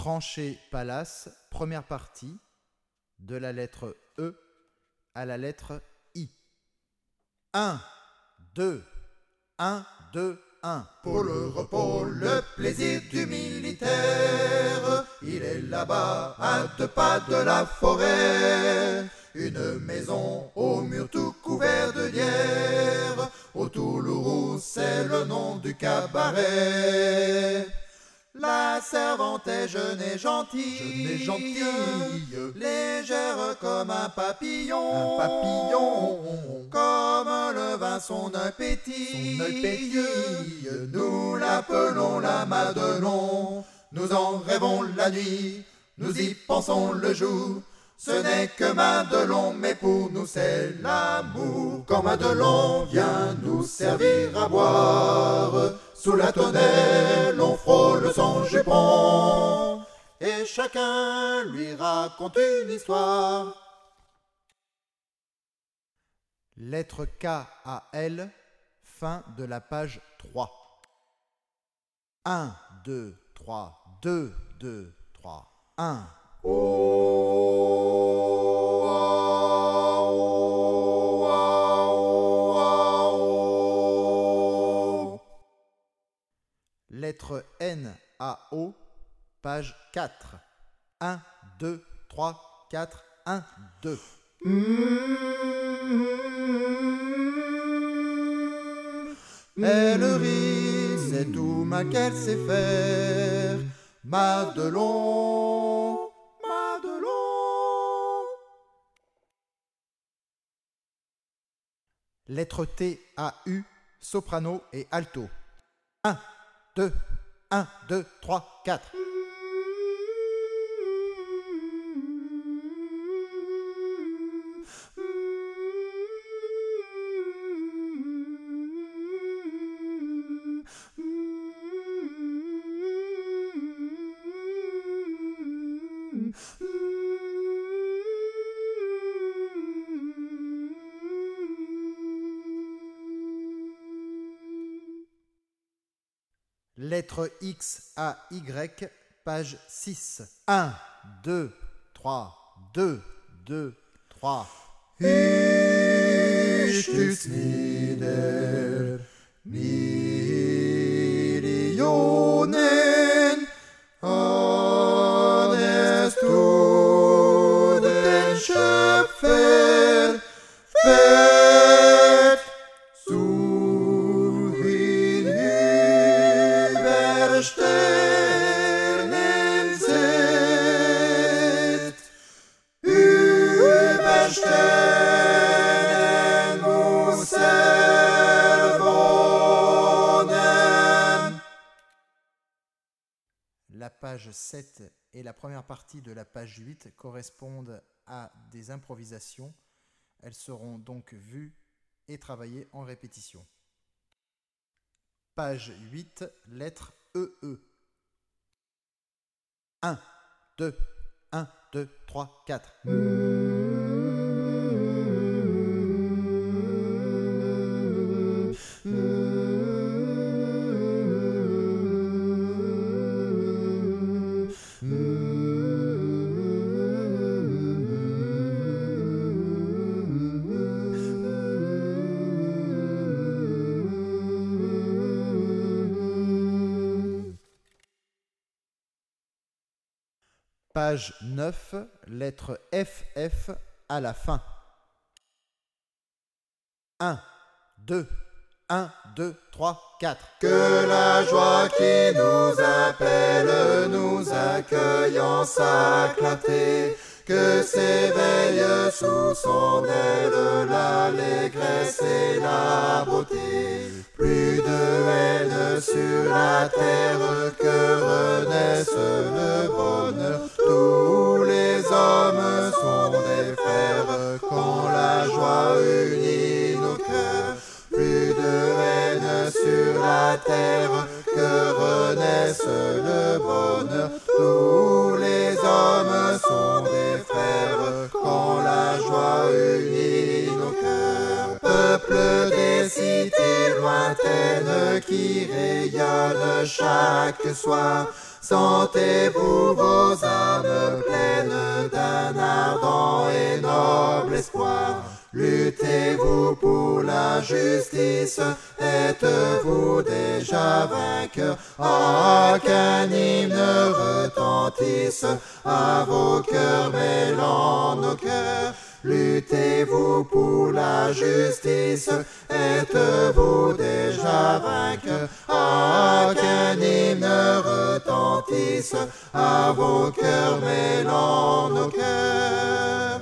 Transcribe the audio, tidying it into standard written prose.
Tranchée Palace, première partie, de la lettre E à la lettre I. 1, 2, 1, 2, 1. Pour le repos, le plaisir du militaire, il est là-bas à 2 pas de la forêt. Une maison au mur tout couvert de lierre, au Toulourou c'est le nom du cabaret. La servante est jeune et gentille, légère comme un papillon, comme le vin son œil pétille, nous l'appelons la Madelon. Nous en rêvons la nuit, nous y pensons le jour. Ce n'est que Madelon, mais pour nous c'est l'amour. Quand Madelon vient nous servir à boire, sous la tonnelle on frôle son jupon, et chacun lui raconte une histoire. Lettre K à L, fin de la page 3. 1, 2, 3, 2, 2, 3, 1. Lettre N à O, page 4. 1, 2, 3, 4, 1, 2. Elle rit, c'est tout mal qu'elle sait faire. Madelon, Madelon. Lettre T à U, soprano et alto. 1, 2, 1, 2, 3, 4. Lettre X à Y, page 6. 1, 2, 3, 2, 2, 3. Ich stütz nieder Millionen, honest du den Schöpfer, fett zu hinüber Sternen set, über Sternen muss wohnen. La page 7 et la première partie de la page 8 correspondent à des improvisations. Elles seront donc vues et travaillées en répétition. Page 8, lettre EE. 1, 2, 1, 2, 3, 4. Page 9, lettre FF à la fin. 1, 2, 1, 2, 3, 4. Que la joie qui nous appelle nous accueille en sa clarté, que s'éveille sous son aile l'allégresse et la beauté. Plus de haine sur la terre, que renaisse le bonheur. Tous les hommes sont des frères quand la joie unit nos cœurs. Plus de haine sur la terre, que renaisse le bonheur. Tous les hommes sont des frères quand la joie unit nos cœurs. Peuple des cités lointaines qui rayonnent chaque soir, sentez-vous vos Luttez-vous pour la justice, êtes-vous déjà vainqueurs? Ah, qu'un hymne retentisse à vos cœurs, mêlant nos cœurs. Luttez-vous pour la justice, êtes-vous déjà vainqueurs? Ah, qu'un hymne retentisse à vos cœurs, mêlant nos cœurs.